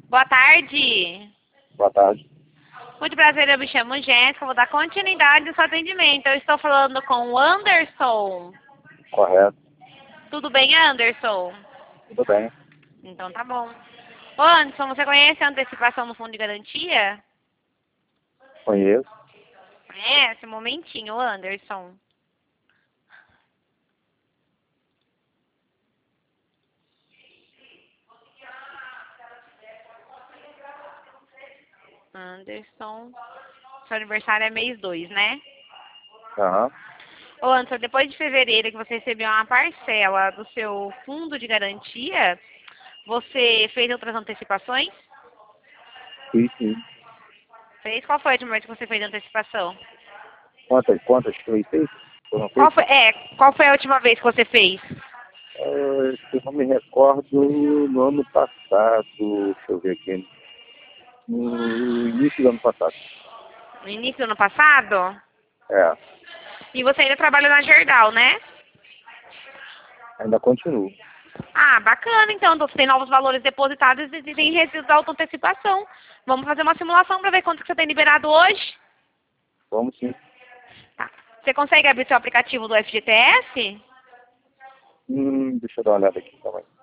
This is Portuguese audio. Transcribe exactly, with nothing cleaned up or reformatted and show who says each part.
Speaker 1: Boa tarde.
Speaker 2: Boa tarde.
Speaker 1: Muito prazer, eu me chamo Jéssica, vou dar continuidade ao seu atendimento. Eu estou falando com o Anderson.
Speaker 2: Correto.
Speaker 1: Tudo bem, Anderson?
Speaker 2: Tudo bem.
Speaker 1: Então tá bom. Ô, Anderson, você conhece a antecipação no fundo de garantia?
Speaker 2: Conheço.
Speaker 1: Conhece? Um momentinho, Anderson. Anderson. Seu aniversário é mês dois, né?
Speaker 2: Aham.
Speaker 1: Ô, Anderson, depois de fevereiro que você recebeu uma parcela do seu fundo de garantia, você fez outras antecipações?
Speaker 2: Sim, sim.
Speaker 1: Fez? Qual foi a última vez que você fez antecipação?
Speaker 2: Quantas, quantas que eu fiz? Foram
Speaker 1: Qual
Speaker 2: feitas?
Speaker 1: foi, é, qual foi a última vez que você fez?
Speaker 2: Ah, se eu não me recordo, no ano passado, deixa eu ver aqui, no início do ano passado.
Speaker 1: No início do ano passado?
Speaker 2: É,
Speaker 1: E você ainda trabalha na Gerdau, né?
Speaker 2: ainda continuo.
Speaker 1: Ah, bacana, então. Você tem novos valores depositados e tem resíduo da auto-antecipação. Vamos fazer uma simulação para ver quanto que você tem liberado hoje?
Speaker 2: Vamos sim.
Speaker 1: Tá. Você consegue abrir seu aplicativo do F G T S?
Speaker 2: Hum, deixa eu dar uma olhada aqui também.